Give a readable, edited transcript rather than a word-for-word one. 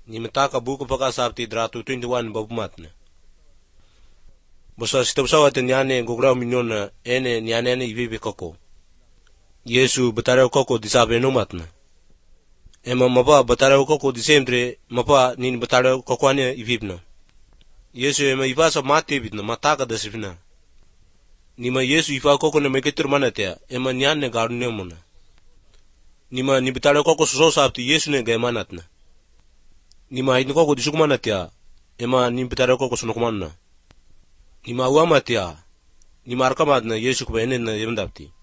Nimetaka buku paka sabti dratu 21 babumatne. Bosa sitabusawa nyane gograu minyona ene nyane ivivi koko. Yesu batare koko disabe numatna. Ema mapa batare koko disembre mapa nin batare koko ane ivibna. Yesu ema ivasa mate bitna mataka dasivna. Nima Yesu ifa koko ne meketur manatea ema nyane garune mona. Nima ni batare koko so sabti Yesu ne gaimanatna. Nima ini koko disukmanatea ema ni batare koko sunukmanna. Nima uamatea nima arkamadna Yesu kubene na yemdapti.